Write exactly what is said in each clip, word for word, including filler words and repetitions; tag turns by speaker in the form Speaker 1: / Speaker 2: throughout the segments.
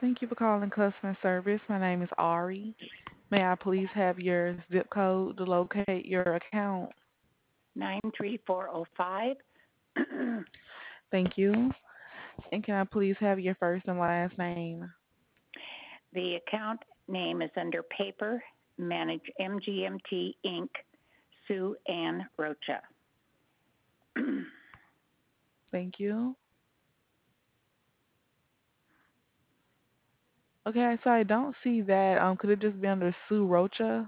Speaker 1: Thank you for calling customer service. My name is Ari. May I please have your zip code to locate your account?
Speaker 2: nine three four zero five.
Speaker 1: Thank you. And can I please have your first and last name?
Speaker 2: The account name is under paper, manage M G M T Incorporated. Sue Ann Rocha.
Speaker 1: Thank you. Okay, so I don't see that. Um, could it just be under Sue Rocha?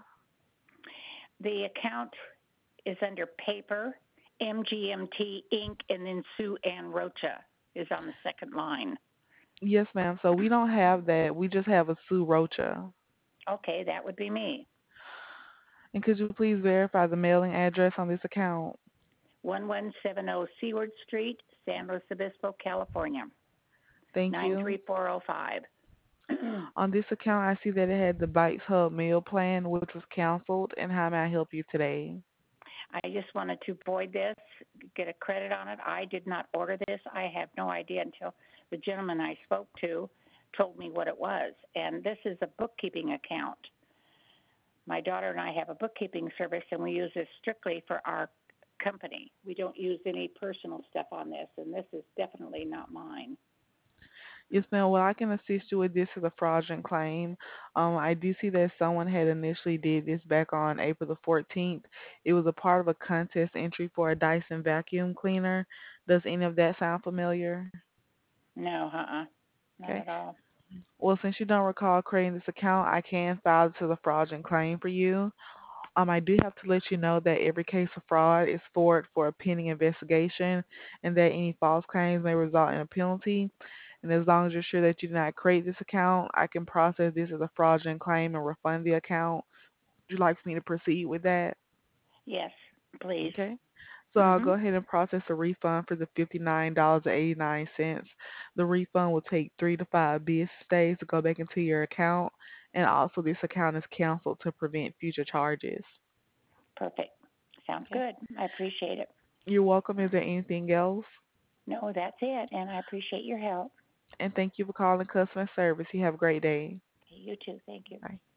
Speaker 2: The account is under paper, M G M T Incorporated, and then Sue Ann Rocha is on the second line.
Speaker 1: Yes, ma'am. So we don't have that. We just have a Sue Rocha.
Speaker 2: Okay, that would be me.
Speaker 1: And could you please verify the mailing address on this account?
Speaker 2: one one seven zero Seward Street, San Luis Obispo, California,
Speaker 1: Thank you.
Speaker 2: nine three four zero five.
Speaker 1: On this account, I see that it had the Bites Hub meal plan, which was canceled. And how may I help you today?
Speaker 2: I just wanted to void this, get a credit on it. I did not order this. I have no idea until the gentleman I spoke to told me what it was. And this is a bookkeeping account. My daughter and I have a bookkeeping service, and we use this strictly for our company. We don't use any personal stuff on this, and this is definitely not mine.
Speaker 1: Yes, ma'am. Well, I can assist you with this as a fraudulent claim. Um, I do see that someone had initially did this back on April the fourteenth. It was a part of a contest entry for a Dyson vacuum cleaner. Does any of that sound familiar?
Speaker 2: No, uh-uh, not
Speaker 1: Okay.
Speaker 2: at all.
Speaker 1: Well, since you don't recall creating this account, I can file this as a fraudulent claim for you. Um, I do have to let you know that every case of fraud is forwarded for a pending investigation and that any false claims may result in a penalty. And as long as you're sure that you did not create this account, I can process this as a fraudulent claim and refund the account. Would you like for me to proceed with that?
Speaker 2: Yes, please.
Speaker 1: Okay. So I'll
Speaker 2: Mm-hmm.
Speaker 1: go ahead and process a refund for the fifty-nine dollars and eighty-nine cents. The refund will take three to five business days to go back into your account, and also this account is canceled to prevent future charges.
Speaker 2: Perfect. Sounds
Speaker 1: Okay.
Speaker 2: good. I appreciate it.
Speaker 1: You're welcome. Is there anything else?
Speaker 2: No, that's it, and I appreciate your help.
Speaker 1: And thank you for calling customer service. You have a great day.
Speaker 2: You too. Thank you.
Speaker 1: Bye.